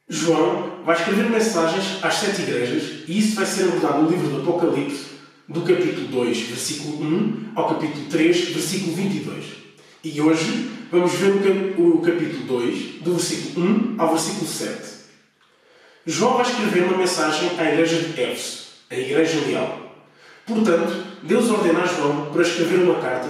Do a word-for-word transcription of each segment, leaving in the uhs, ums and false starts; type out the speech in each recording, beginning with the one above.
João vai escrever mensagens às sete igrejas e isso vai ser abordado no livro do Apocalipse, do capítulo dois, versículo um, ao capítulo três, versículo vinte e dois. E hoje vamos ver o capítulo dois, do versículo um ao versículo sete. João vai escrever uma mensagem à igreja de Éfeso, a igreja leal. Portanto, Deus ordena a João para escrever uma carta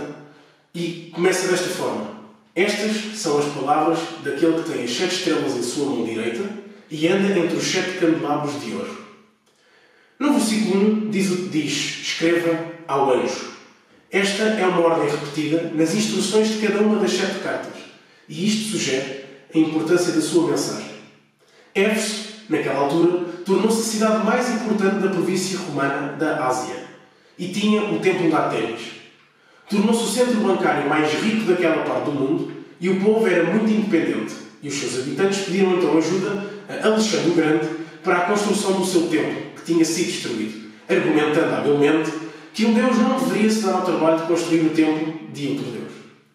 e começa desta forma. Estas são as palavras daquele que tem as sete estrelas em sua mão direita e anda entre os sete candelabros de ouro. No versículo um diz, diz, escreva ao anjo. Esta é uma ordem repetida nas instruções de cada uma das sete cartas, e isto sugere a importância da sua mensagem. Éfeso, naquela altura, tornou-se a cidade mais importante da província romana da Ásia, e tinha o templo de Artemis. Tornou-se o centro bancário mais rico daquela parte do mundo, e o povo era muito independente, e os seus habitantes pediram então ajuda a Alexandre o Grande para a construção do seu templo, que tinha sido destruído, argumentando habilmente que um Deus não deveria se dar ao trabalho de construir o templo de outro Deus.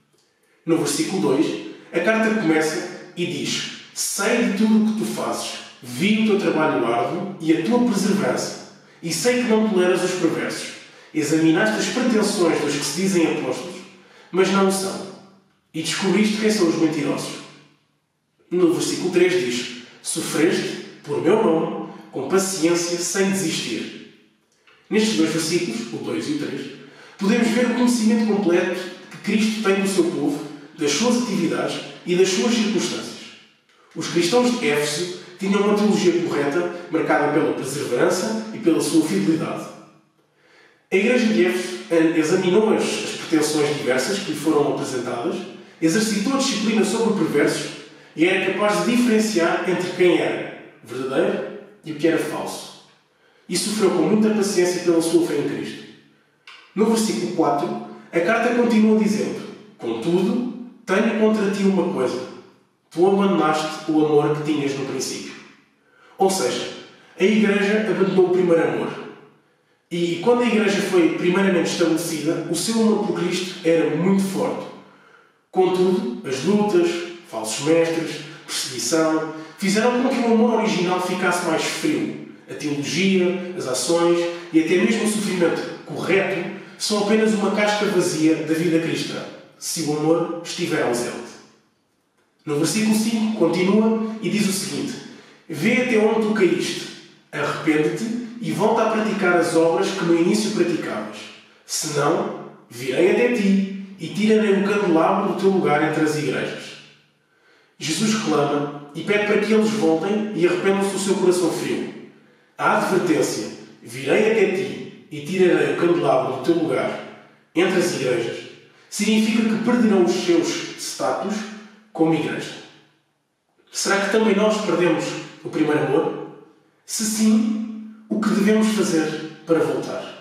No versículo dois, a carta começa e diz: sei de tudo o que tu fazes, vi o teu trabalho árduo e a tua perseverança, e sei que não toleras os perversos. Examinaste as pretensões dos que se dizem apóstolos, mas não o são, e descobriste quem são os mentirosos. No versículo três diz: sofreste por meu nome com paciência sem desistir. Nestes dois versículos, o dois e o três, podemos ver o conhecimento completo que Cristo tem do seu povo, das suas atividades e das suas circunstâncias. Os cristãos de Éfeso tinham uma teologia correta, marcada pela perseverança e pela sua fidelidade. A igreja de Éfeso examinou as, as pretensões diversas que lhe foram apresentadas, exercitou a disciplina sobre perversos e era capaz de diferenciar entre quem era verdadeiro e o que era falso. E sofreu com muita paciência pela sua fé em Cristo. No versículo quatro, a carta continua dizendo: contudo, tenho contra ti uma coisa. Tu abandonaste o amor que tinhas no princípio. Ou seja, a igreja abandonou o primeiro amor. E quando a igreja foi primeiramente estabelecida, o seu amor por Cristo era muito forte. Contudo, as lutas, falsos mestres, perseguição, fizeram com que o amor original ficasse mais frio. A teologia, as ações e até mesmo o sofrimento correto são apenas uma casca vazia da vida cristã, se o amor estiver ausente. No versículo cinco continua e diz o seguinte: vê até onde tu caíste, arrepende-te e volta a praticar as obras que no início praticavas. Senão, virei até ti e tirarei o candelabro do teu lugar entre as igrejas. Jesus clama e pede para que eles voltem e arrependam-se do seu coração frio. A advertência, virei até ti e tirarei o candelabro do teu lugar entre as igrejas, significa que perderão os seus status como igreja. Será que também nós perdemos o primeiro amor? Se sim, o que devemos fazer para voltar?